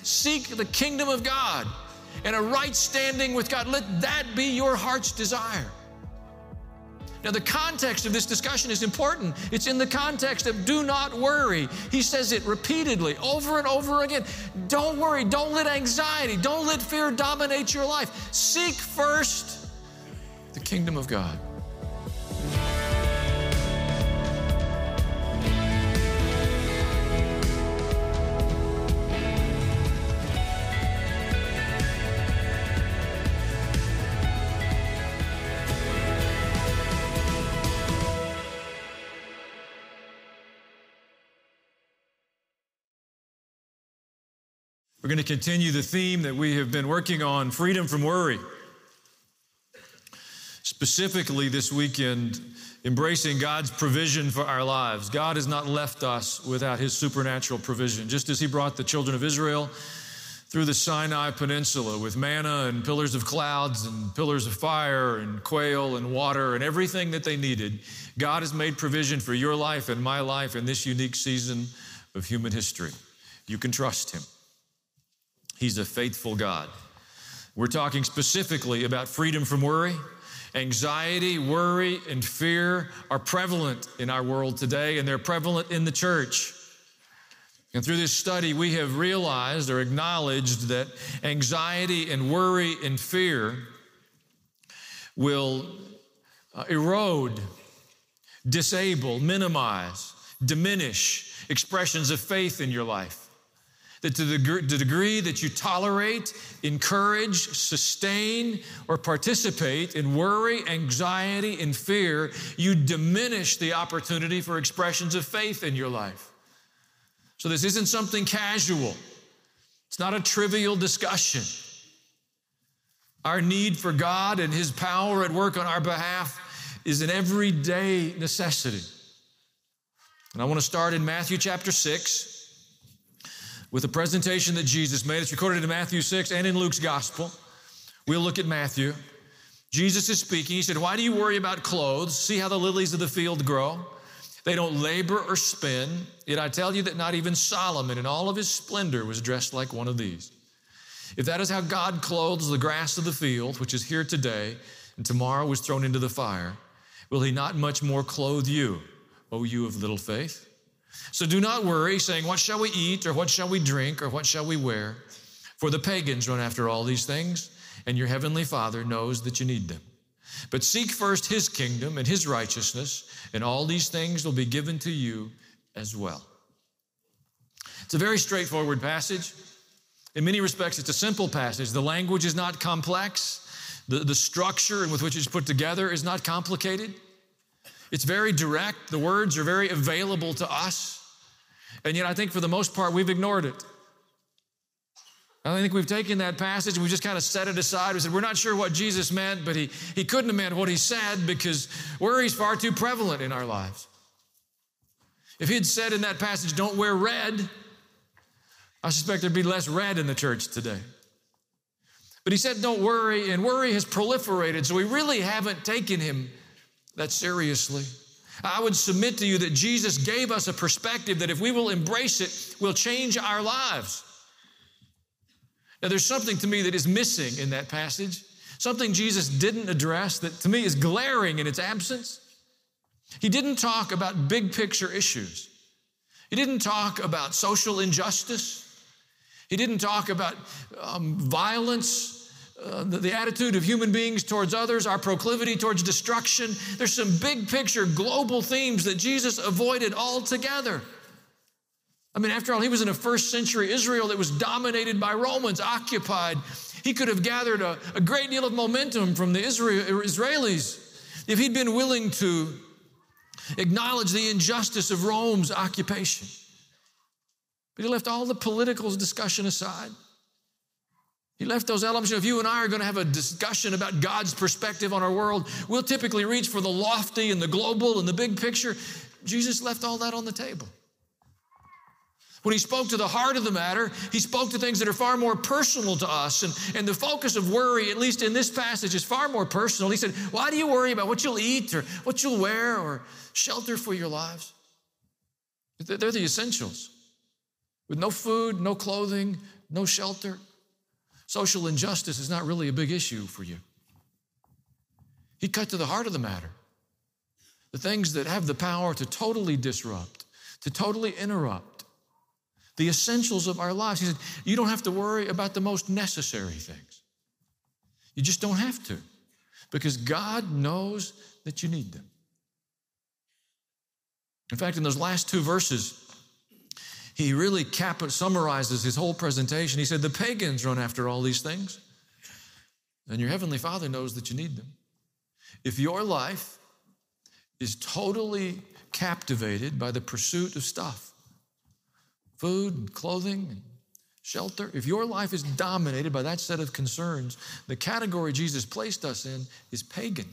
seek the kingdom of God and a right standing with God. Let that be your heart's desire. Now, the context of this discussion is important. It's in the context of do not worry. He says it repeatedly, over and over again. Don't worry. Don't let anxiety, don't let fear dominate your life. Seek first the kingdom of God. We're going to continue the theme that we have been working on, freedom from worry. Specifically this weekend, embracing God's provision for our lives. God has not left us without His supernatural provision. Just as He brought the children of Israel through the Sinai Peninsula with manna and pillars of clouds and pillars of fire and quail and water and everything that they needed, God has made provision for your life and my life in this unique season of human history. You can trust Him. He's a faithful God. We're talking specifically about freedom from worry. Anxiety, worry, and fear are prevalent in our world today, and they're prevalent in the church. And through this study, we have realized or acknowledged that anxiety and worry and fear will erode, disable, minimize, diminish expressions of faith in your life. That to the degree that you tolerate, encourage, sustain, or participate in worry, anxiety, and fear, you diminish the opportunity for expressions of faith in your life. So this isn't something casual. It's not a trivial discussion. Our need for God and His power at work on our behalf is an everyday necessity. And I want to start in Matthew chapter 6. With a presentation that Jesus made. It's recorded in Matthew 6 and in Luke's gospel. We'll look at Matthew. Jesus is speaking. He said, why do you worry about clothes? See how the lilies of the field grow? They don't labor or spin. Yet I tell you that not even Solomon in all of his splendor was dressed like one of these. If that is how God clothes the grass of the field, which is here today, and tomorrow is thrown into the fire, will He not much more clothe you, O you of little faith? So do not worry, saying, what shall we eat, or what shall we drink, or what shall we wear? For the pagans run after all these things, and your heavenly Father knows that you need them. But seek first His kingdom and His righteousness, and all these things will be given to you as well. It's a very straightforward passage. In many respects, it's a simple passage. The language is not complex. The structure with which it's put together is not complicated. It's very direct. The words are very available to us. And yet I think for the most part, we've ignored it. I think we've taken that passage and we just kind of set it aside. We said, we're not sure what Jesus meant, but he couldn't have meant what He said because worry is far too prevalent in our lives. If He had said in that passage, don't wear red, I suspect there'd be less red in the church today. But He said, don't worry, and worry has proliferated, so we really haven't taken Him that seriously. I would submit to you that Jesus gave us a perspective that if we will embrace it, will change our lives. Now, there's something to me that is missing in that passage, something Jesus didn't address that to me is glaring in its absence. He didn't talk about big picture issues. He didn't talk about social injustice. He didn't talk about violence, the attitude of human beings towards others, our proclivity towards destruction. There's some big picture global themes that Jesus avoided altogether. I mean, after all, He was in a first century Israel that was dominated by Romans, occupied. He could have gathered a great deal of momentum from the Israelis if He'd been willing to acknowledge the injustice of Rome's occupation. But He left all the political discussion aside. He left those elements. If you and I are going to have a discussion about God's perspective on our world, we'll typically reach for the lofty and the global and the big picture. Jesus left all that on the table. When He spoke to the heart of the matter, He spoke to things that are far more personal to us. And the focus of worry, at least in this passage, is far more personal. He said, why do you worry about what you'll eat or what you'll wear or shelter for your lives? They're the essentials. With no food, no clothing, no shelter. Social injustice is not really a big issue for you. He cut to the heart of the matter. The things that have the power to totally disrupt, to totally interrupt the essentials of our lives. He said, you don't have to worry about the most necessary things. You just don't have to, because God knows that you need them. In fact, in those last two verses, he really summarizes his whole presentation. He said, the pagans run after all these things, and your heavenly Father knows that you need them. If your life is totally captivated by the pursuit of stuff, food and clothing and shelter, if your life is dominated by that set of concerns, the category Jesus placed us in is pagan,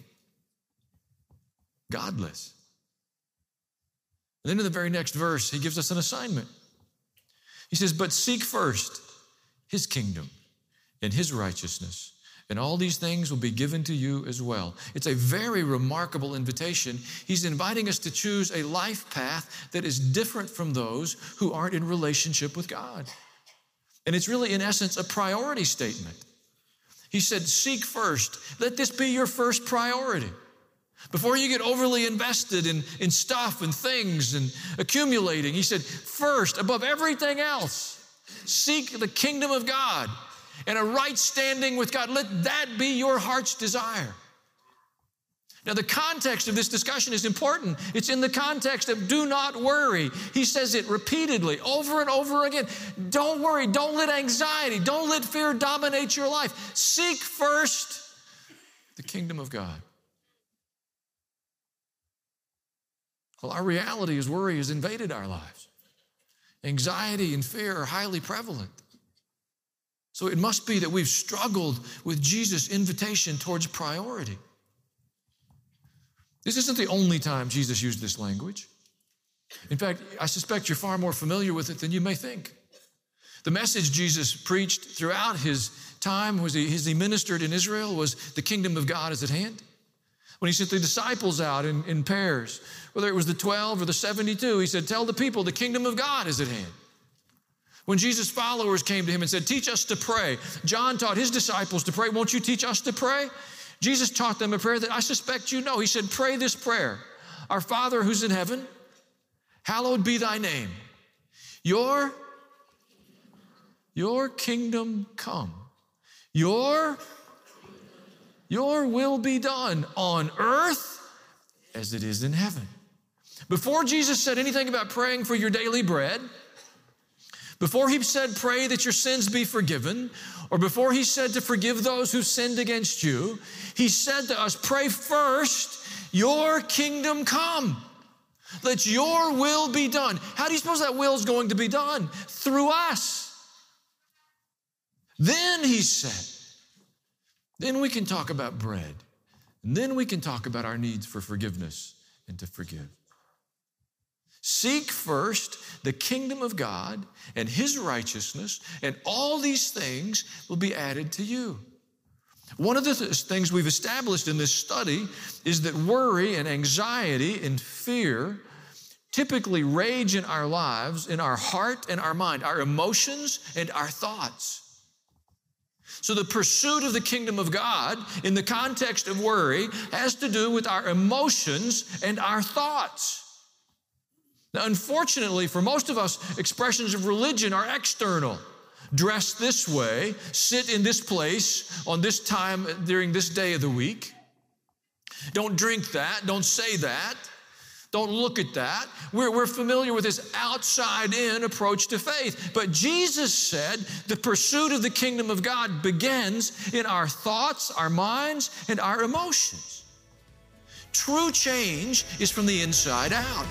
godless. And then in the very next verse, he gives us an assignment. He says, but seek first his kingdom and his righteousness, and all these things will be given to you as well. It's a very remarkable invitation. He's inviting us to choose a life path that is different from those who aren't in relationship with God. And it's really, in essence, a priority statement. He said, seek first. Let this be your first priority. Before you get overly invested in stuff and things and accumulating, he said, first, above everything else, seek the kingdom of God and a right standing with God. Let that be your heart's desire. Now, the context of this discussion is important. It's in the context of do not worry. He says it repeatedly, over and over again. Don't worry. Don't let anxiety, don't let fear dominate your life. Seek first the kingdom of God. Well, our reality is worry has invaded our lives. Anxiety and fear are highly prevalent. So it must be that we've struggled with Jesus' invitation towards priority. This isn't the only time Jesus used this language. In fact, I suspect you're far more familiar with it than you may think. The message Jesus preached throughout his time as he ministered in Israel was the kingdom of God is at hand. When he sent the disciples out in pairs, whether it was the 12 or the 72, he said, tell the people the kingdom of God is at hand. When Jesus' followers came to him and said, teach us to pray, John taught his disciples to pray. Won't you teach us to pray? Jesus taught them a prayer that I suspect you know. He said, pray this prayer. Our Father who's in heaven, hallowed be thy name. Your kingdom come. Your will be done on earth as it is in heaven. Before Jesus said anything about praying for your daily bread, before he said pray that your sins be forgiven, or before he said to forgive those who sinned against you, he said to us, pray first, your kingdom come. Let your will be done. How do you suppose that will is going to be done? Through us. Then he said, then we can talk about bread. And then we can talk about our needs for forgiveness and to forgive. Seek first the kingdom of God and his righteousness, and all these things will be added to you. One of the things we've established in this study is that worry and anxiety and fear typically rage in our lives, in our heart and our mind, our emotions and our thoughts. So the pursuit of the kingdom of God in the context of worry has to do with our emotions and our thoughts. Now, unfortunately, for most of us, expressions of religion are external. Dress this way, sit in this place on this time during this day of the week. Don't drink that, don't say that, don't look at that. We're familiar with this outside-in approach to faith. But Jesus said the pursuit of the kingdom of God begins in our thoughts, our minds, and our emotions. True change is from the inside out.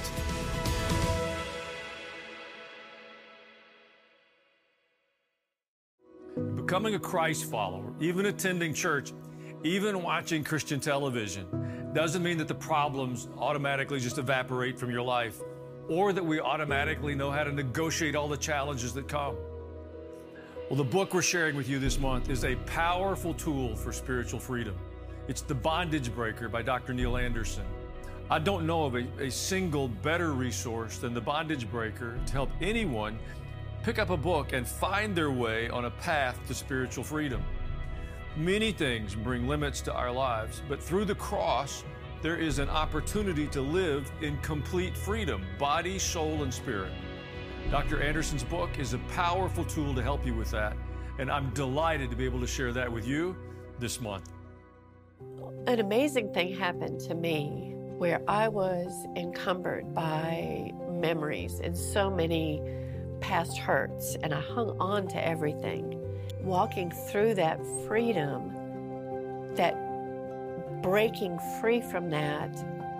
Becoming a Christ follower, even attending church, even watching Christian television, doesn't mean that the problems automatically just evaporate from your life, or that we automatically know how to negotiate all the challenges that come. Well, the book we're sharing with you this month is a powerful tool for spiritual freedom. It's The Bondage Breaker by Dr. Neil Anderson. I don't know of a single better resource than The Bondage Breaker to help anyone pick up a book and find their way on a path to spiritual freedom. Many things bring limits to our lives, but through the cross, there is an opportunity to live in complete freedom, body, soul, and spirit. Dr. Anderson's book is a powerful tool to help you with that, and I'm delighted to be able to share that with you this month. An amazing thing happened to me where I was encumbered by memories and so many past hurts, and I hung on to everything. Walking through that freedom, that breaking free from that,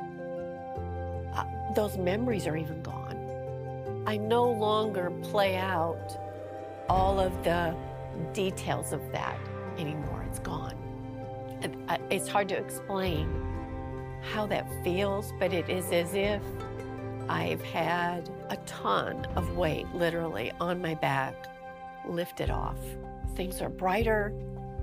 those memories are even gone. I no longer play out all of the details of that anymore. It's gone. It's hard to explain how that feels, but it is as if I've had a ton of weight literally on my back lifted off. Things are brighter,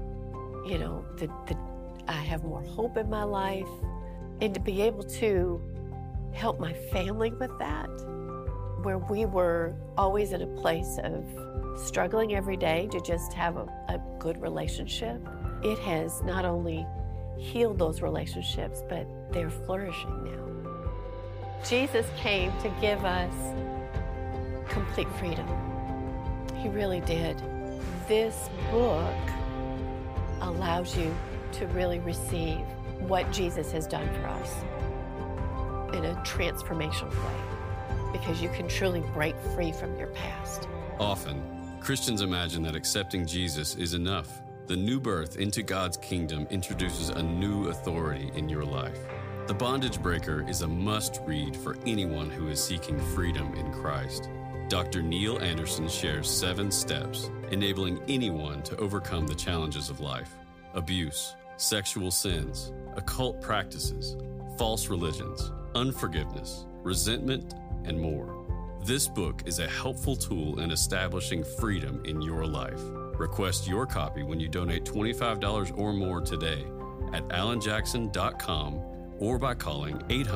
I have more hope in my life. And to be able to help my family with that, where we were always in a place of struggling every day to just have a good relationship, it has not only healed those relationships, but they're flourishing now. Jesus came to give us complete freedom. He really did. This book allows you to really receive what Jesus has done for us in a transformational way, because you can truly break free from your past. Often, Christians imagine that accepting Jesus is enough. The new birth into God's kingdom introduces a new authority in your life. The Bondage Breaker is a must-read for anyone who is seeking freedom in Christ. Dr. Neil Anderson shares 7 steps enabling anyone to overcome the challenges of life: abuse, sexual sins, occult practices, false religions, unforgiveness, resentment, and more. This book is a helpful tool in establishing freedom in your life. Request your copy when you donate $25 or more today at alanjackson.com or by calling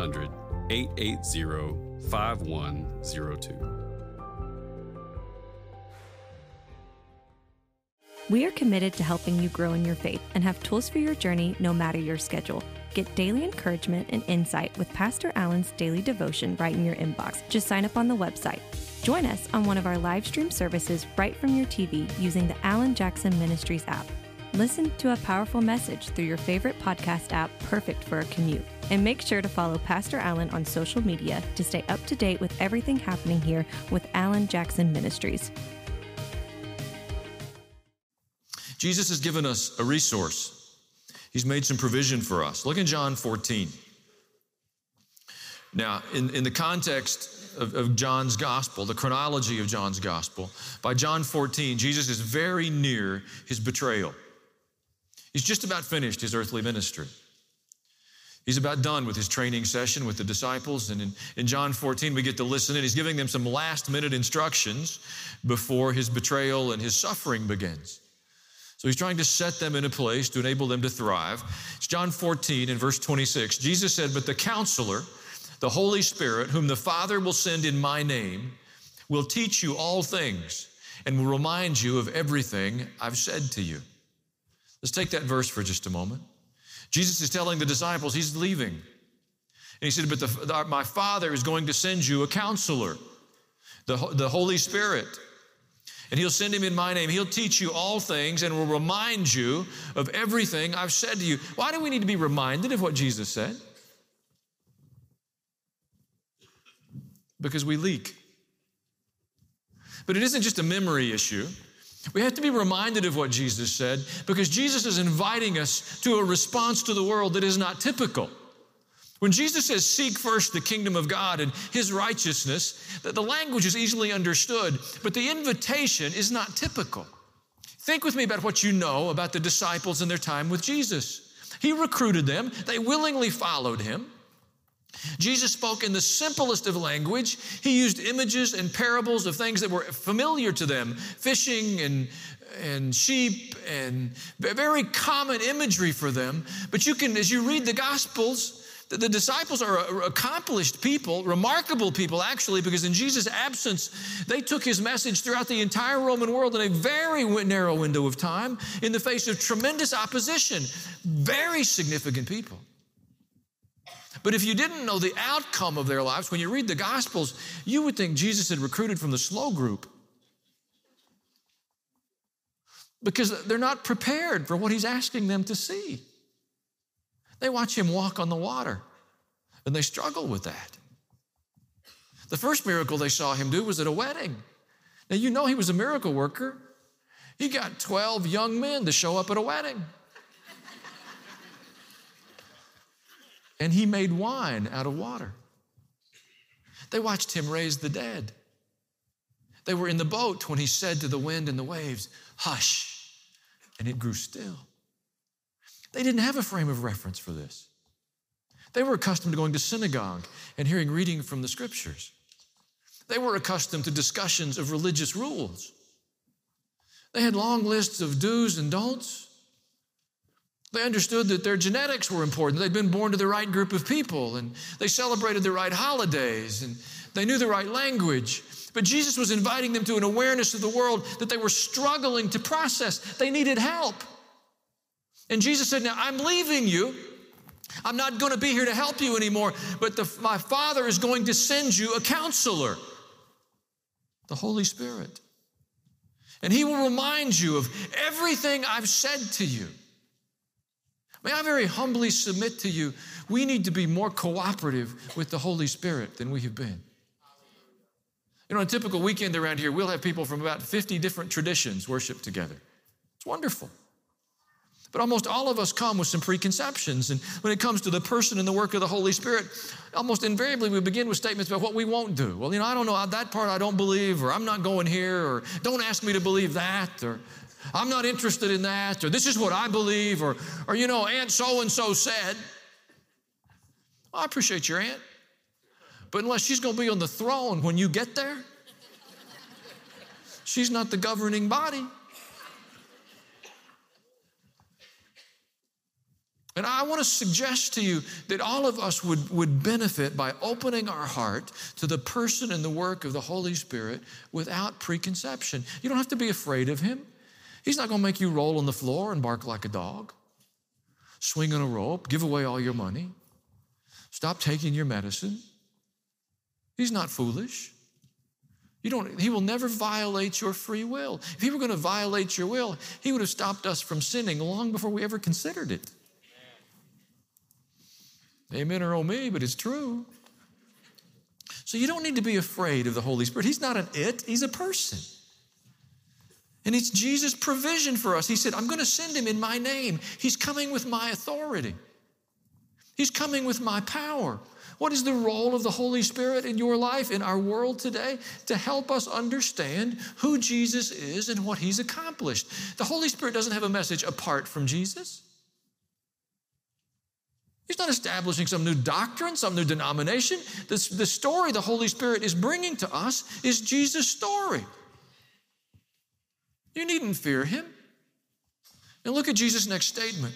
800-880-5102. We are committed to helping you grow in your faith and have tools for your journey no matter your schedule. Get daily encouragement and insight with Pastor Alan's daily devotion right in your inbox. Just sign up on the website. Join us on one of our live stream services right from your TV using the Alan Jackson Ministries app. Listen to a powerful message through your favorite podcast app, perfect for a commute. And make sure to follow Pastor Alan on social media to stay up to date with everything happening here with Alan Jackson Ministries. Jesus has given us a resource. He's made some provision for us. Look in John 14. Now, in the context of John's gospel, the chronology of John's gospel, by John 14, Jesus is very near his betrayal. He's just about finished his earthly ministry. He's about done with his training session with the disciples. And in John 14, we get to listen, and he's giving them some last-minute instructions before his betrayal and his suffering begins. So he's trying to set them in a place to enable them to thrive. It's John 14 and verse 26. Jesus said, "But the Counselor, the Holy Spirit, whom the Father will send in my name, will teach you all things and will remind you of everything I've said to you." Let's take that verse for just a moment. Jesus is telling the disciples he's leaving. And he said, but my Father is going to send you a Counselor, the Holy Spirit. And he'll send him in my name. He'll teach you all things and will remind you of everything I've said to you. Why do we need to be reminded of what Jesus said? Because we leak. But it isn't just a memory issue. We have to be reminded of what Jesus said because Jesus is inviting us to a response to the world that is not typical. When Jesus says, seek first the kingdom of God and his righteousness, the language is easily understood, but the invitation is not typical. Think with me about what you know about the disciples and their time with Jesus. He recruited them. They willingly followed him. Jesus spoke in the simplest of language. He used images and parables of things that were familiar to them, fishing and sheep and very common imagery for them. But you can, as you read the Gospels, The disciples are accomplished people, remarkable people actually, because in Jesus' absence, they took his message throughout the entire Roman world in a very narrow window of time in the face of tremendous opposition. Very significant people. But if you didn't know the outcome of their lives, when you read the Gospels, you would think Jesus had recruited from the slow group. Because they're not prepared for what he's asking them to see. They watch him walk on the water, and they struggle with that. The first miracle they saw him do was at a wedding. Now, you know he was a miracle worker. He got 12 young men to show up at a wedding. And he made wine out of water. They watched him raise the dead. They were in the boat when he said to the wind and the waves, "Hush," and it grew still. They didn't have a frame of reference for this. They were accustomed to going to synagogue and hearing reading from the scriptures. They were accustomed to discussions of religious rules. They had long lists of do's and don'ts. They understood that their genetics were important. They'd been born to the right group of people, and they celebrated the right holidays, and they knew the right language. But Jesus was inviting them to an awareness of the world that they were struggling to process. They needed help. And Jesus said, now I'm leaving you. I'm not going to be here to help you anymore, but my Father is going to send you a counselor, the Holy Spirit. And he will remind you of everything I've said to you. May I very humbly submit to you, we need to be more cooperative with the Holy Spirit than we have been. You know, on a typical weekend around here, we'll have people from about 50 different traditions worship together. It's wonderful. But almost all of us come with some preconceptions. And when it comes to the person and the work of the Holy Spirit, almost invariably we begin with statements about what we won't do. Well, I don't know, that part I don't believe, or I'm not going here, or don't ask me to believe that, or I'm not interested in that, or this is what I believe, or Aunt so-and-so said. Well, I appreciate your aunt, but unless she's going to be on the throne when you get there, she's not the governing body. And I want to suggest to you that all of us would benefit by opening our heart to the person and the work of the Holy Spirit without preconception. You don't have to be afraid of him. He's not going to make you roll on the floor and bark like a dog, swing on a rope, give away all your money, stop taking your medicine. He's not foolish. He will never violate your free will. If he were going to violate your will, he would have stopped us from sinning long before we ever considered it. Amen or oh me, but it's true. So you don't need to be afraid of the Holy Spirit. He's not an it, he's a person. And it's Jesus' provision for us. He said, I'm going to send him in my name. He's coming with my authority. He's coming with my power. What is the role of the Holy Spirit in your life, in our world today? To help us understand who Jesus is and what he's accomplished. The Holy Spirit doesn't have a message apart from Jesus. He's not establishing some new doctrine, some new denomination. The story the Holy Spirit is bringing to us is Jesus' story. You needn't fear him. Now look at Jesus' next statement.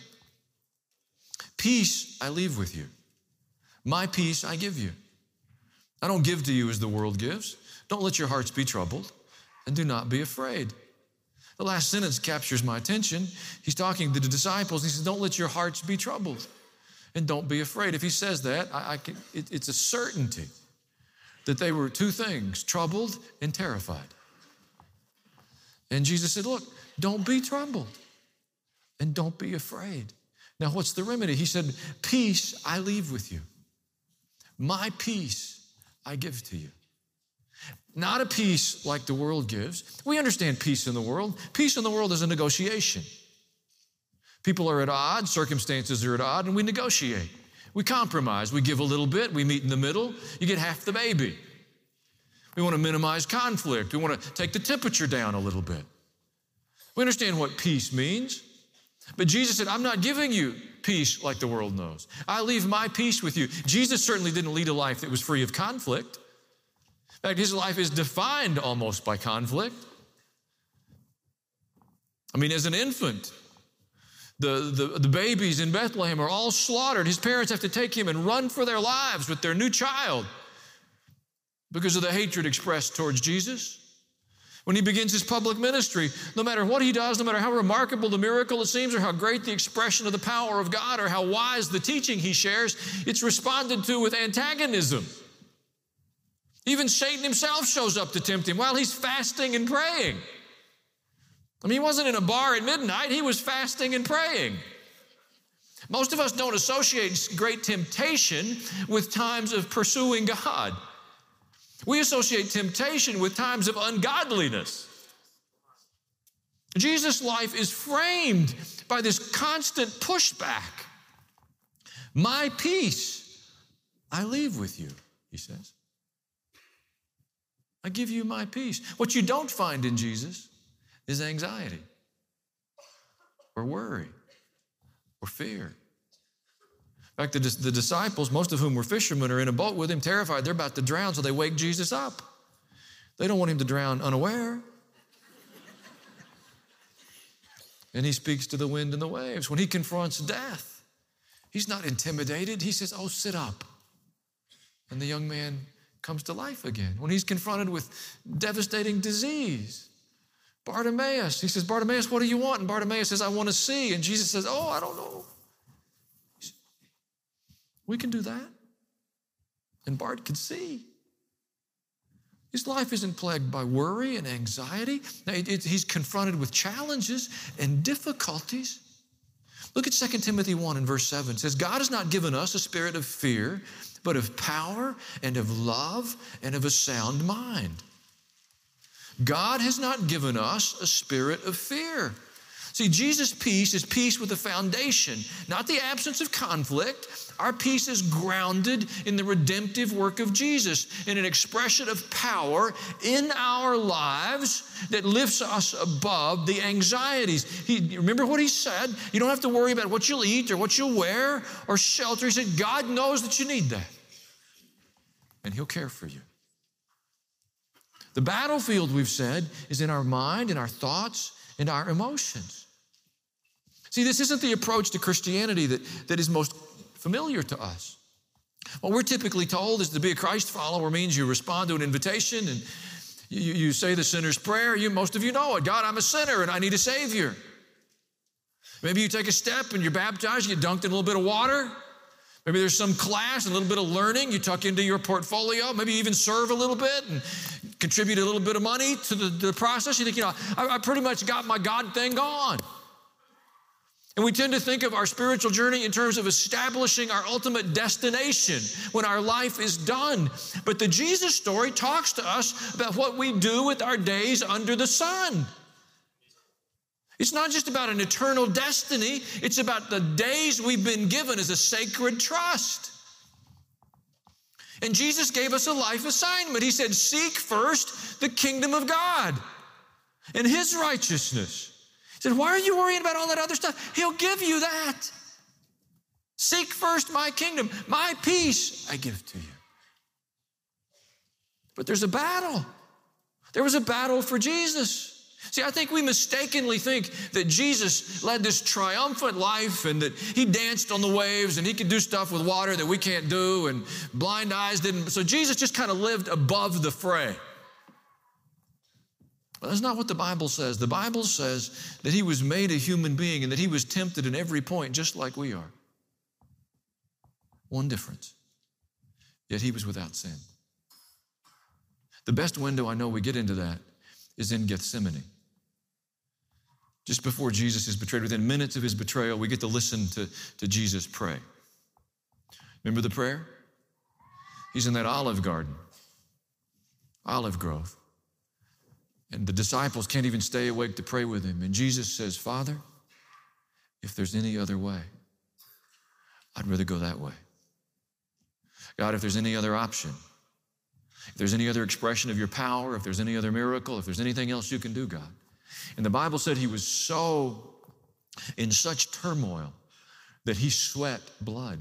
Peace I leave with you. My peace I give you. I don't give to you as the world gives. Don't let your hearts be troubled, and do not be afraid. The last sentence captures my attention. He's talking to the disciples. He says, don't let your hearts be troubled, and don't be afraid. If he says that, it's a certainty that they were two things, troubled and terrified. And Jesus said, look, don't be troubled and don't be afraid. Now, what's the remedy? He said, peace I leave with you. My peace I give to you. Not a peace like the world gives. We understand peace in the world. Peace in the world is a negotiation. People are at odds, circumstances are at odds, and we negotiate. We compromise. We give a little bit. We meet in the middle. You get half the baby. We want to minimize conflict. We want to take the temperature down a little bit. We understand what peace means. But Jesus said, I'm not giving you peace like the world knows. I leave my peace with you. Jesus certainly didn't lead a life that was free of conflict. In fact, his life is defined almost by conflict. I mean, as an infant, The babies in Bethlehem are all slaughtered. His parents have to take him and run for their lives with their new child because of the hatred expressed towards Jesus. When he begins his public ministry, no matter what he does, no matter how remarkable the miracle it seems, or how great the expression of the power of God, or how wise the teaching he shares, it's responded to with antagonism. Even Satan himself shows up to tempt him while he's fasting and praying. I mean, he wasn't in a bar at midnight. He was fasting and praying. Most of us don't associate great temptation with times of pursuing God. We associate temptation with times of ungodliness. Jesus' life is framed by this constant pushback. My peace I leave with you, he says. I give you my peace. What you don't find in Jesus is anxiety or worry or fear. In fact, the disciples, most of whom were fishermen, are in a boat with him, terrified. They're about to drown, so they wake Jesus up. They don't want him to drown unaware. And he speaks to the wind and the waves. When he confronts death, he's not intimidated. He says, oh, sit up. And the young man comes to life again. When he's confronted with devastating disease, Bartimaeus, he says, Bartimaeus, what do you want? And Bartimaeus says, I want to see. And Jesus says, oh, I don't know. We can do that. And Bart could see. His life isn't plagued by worry and anxiety. He's confronted with challenges and difficulties. Look at 2 Timothy 1 and verse 7. It says, God has not given us a spirit of fear, but of power and of love and of a sound mind. God has not given us a spirit of fear. See, Jesus' peace is peace with a foundation, not the absence of conflict. Our peace is grounded in the redemptive work of Jesus, in an expression of power in our lives that lifts us above the anxieties. Remember what he said? You don't have to worry about what you'll eat or what you'll wear or shelter. He said, God knows that you need that, and he'll care for you. The battlefield, we've said, is in our mind, in our thoughts, in our emotions. See, this isn't the approach to Christianity that is most familiar to us. What we're typically told is to be a Christ follower means you respond to an invitation and you say the sinner's prayer. Most of you know it. God, I'm a sinner and I need a Savior. Maybe you take a step and you're baptized, you get dunked in a little bit of water. Maybe there's some class, a little bit of learning you tuck into your portfolio. Maybe you even serve a little bit and contribute a little bit of money to the process. You think, I pretty much got my God thing going. And we tend to think of our spiritual journey in terms of establishing our ultimate destination when our life is done. But the Jesus story talks to us about what we do with our days under the sun. It's not just about an eternal destiny. It's about the days we've been given as a sacred trust. And Jesus gave us a life assignment. He said, seek first the kingdom of God and his righteousness. He said, why are you worrying about all that other stuff? He'll give you that. Seek first my kingdom. My peace I give to you. But there's a battle. There was a battle for Jesus. See, I think we mistakenly think that Jesus led this triumphant life and that he danced on the waves and he could do stuff with water that we can't do and blind eyes didn't. So Jesus just kind of lived above the fray. But that's not what the Bible says. The Bible says that he was made a human being and that he was tempted in every point just like we are. One difference. Yet he was without sin. The best window I know we get into that is in Gethsemane. Just before Jesus is betrayed, within minutes of his betrayal, we get to listen to Jesus pray. Remember the prayer? He's in that olive garden, olive grove. And the disciples can't even stay awake to pray with him. And Jesus says, Father, if there's any other way, I'd rather go that way. God, if there's any other option, if there's any other expression of your power, if there's any other miracle, if there's anything else you can do, God. And the Bible said he was so in such turmoil that he sweat blood.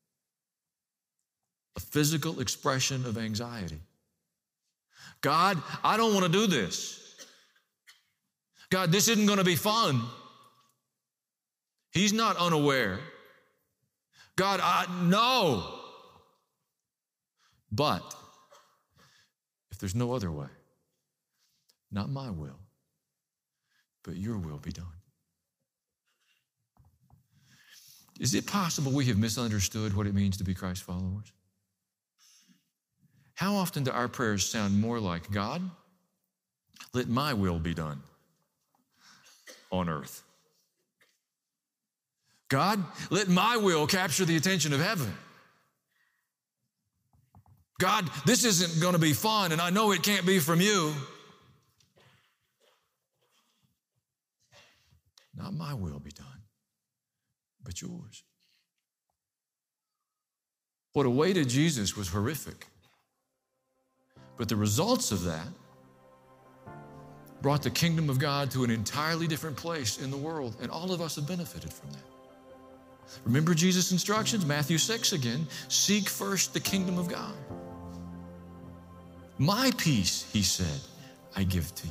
A physical expression of anxiety. God, I don't want to do this. God, this isn't going to be fun. He's not unaware. God, I know. But if there's no other way, not my will, but your will be done. Is it possible we have misunderstood what it means to be Christ followers? How often do our prayers sound more like, God, let my will be done on earth? God, let my will capture the attention of heaven. God, this isn't going to be fun, and I know it can't be from you. Not my will be done, but yours. What awaited Jesus was horrific. But the results of that brought the kingdom of God to an entirely different place in the world, and all of us have benefited from that. Remember Jesus' instructions? Matthew 6 again, seek first the kingdom of God. My peace, he said, I give to you.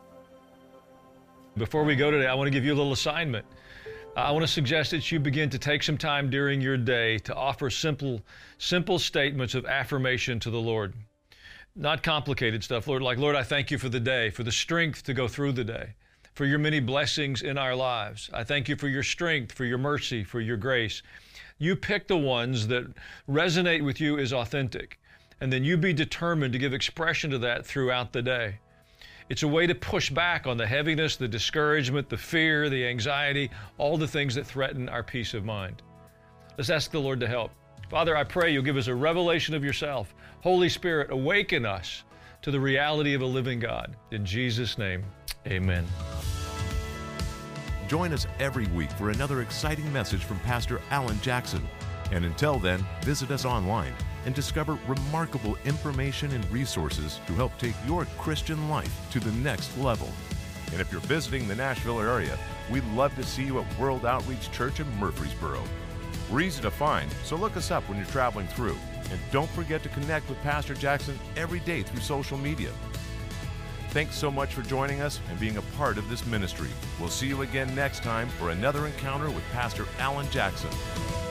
Before we go today, I want to give you a little assignment. I want to suggest that you begin to take some time during your day to offer simple statements of affirmation to the Lord. Not complicated stuff, Lord, like, Lord, I thank you for the day, for the strength to go through the day, for your many blessings in our lives. I thank you for your strength, for your mercy, for your grace. You pick the ones that resonate with you as authentic, and then you be determined to give expression to that throughout the day. It's a way to push back on the heaviness, the discouragement, the fear, the anxiety, all the things that threaten our peace of mind. Let's ask the Lord to help. Father, I pray you'll give us a revelation of yourself. Holy Spirit, awaken us to the reality of a living God. In Jesus' name, amen. Join us every week for another exciting message from Pastor Alan Jackson. And until then, visit us online and discover remarkable information and resources to help take your Christian life to the next level. And if you're visiting the Nashville area, we'd love to see you at World Outreach Church in Murfreesboro. We're easy to find, so look us up when you're traveling through. And don't forget to connect with Pastor Jackson every day through social media. Thanks so much for joining us and being a part of this ministry. We'll see you again next time for another encounter with Pastor Alan Jackson.